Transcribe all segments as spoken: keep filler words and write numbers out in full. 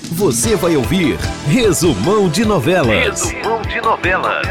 Você vai ouvir Resumão de Novelas. Resumão de Novelas.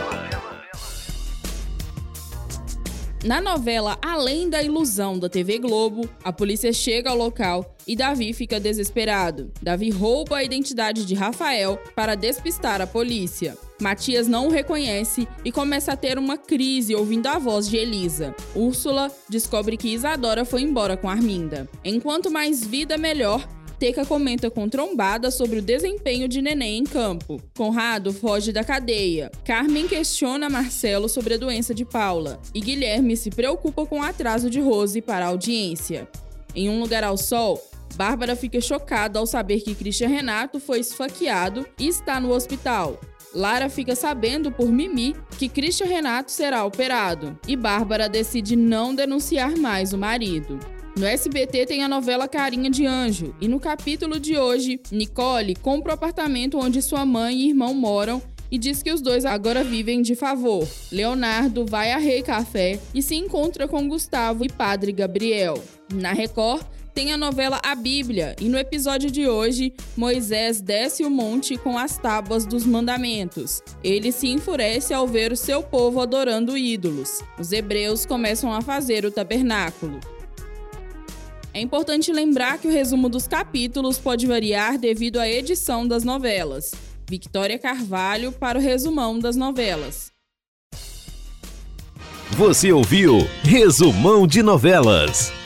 Na novela Além da Ilusão da T V Globo, a polícia chega ao local e Davi fica desesperado. Davi rouba a identidade de Rafael para despistar a polícia. Matias não o reconhece e começa a ter uma crise ouvindo a voz de Elisa. Úrsula descobre que Isadora foi embora com Arminda. Enquanto mais vida, melhor, Teca comenta com Trombada sobre o desempenho de Neném em campo. Conrado foge da cadeia. Carmen questiona Marcelo sobre a doença de Paula. E Guilherme se preocupa com o atraso de Rose para a audiência. Em Um Lugar ao Sol, Bárbara fica chocada ao saber que Christian Renato foi esfaqueado e está no hospital. Lara fica sabendo por Mimi que Christian Renato será operado. E Bárbara decide não denunciar mais o marido. No S B T tem a novela Carinha de Anjo, e no capítulo de hoje, Nicole compra o apartamento onde sua mãe e irmão moram e diz que os dois agora vivem de favor. Leonardo vai a Rei Café e se encontra com Gustavo e Padre Gabriel. Na Record, tem a novela A Bíblia, e no episódio de hoje, Moisés desce o monte com as tábuas dos mandamentos. Ele se enfurece ao ver o seu povo adorando ídolos. Os hebreus começam a fazer o tabernáculo. É importante lembrar que o resumo dos capítulos pode variar devido à edição das novelas. Victoria Carvalho para o Resumão das Novelas. Você ouviu Resumão de Novelas.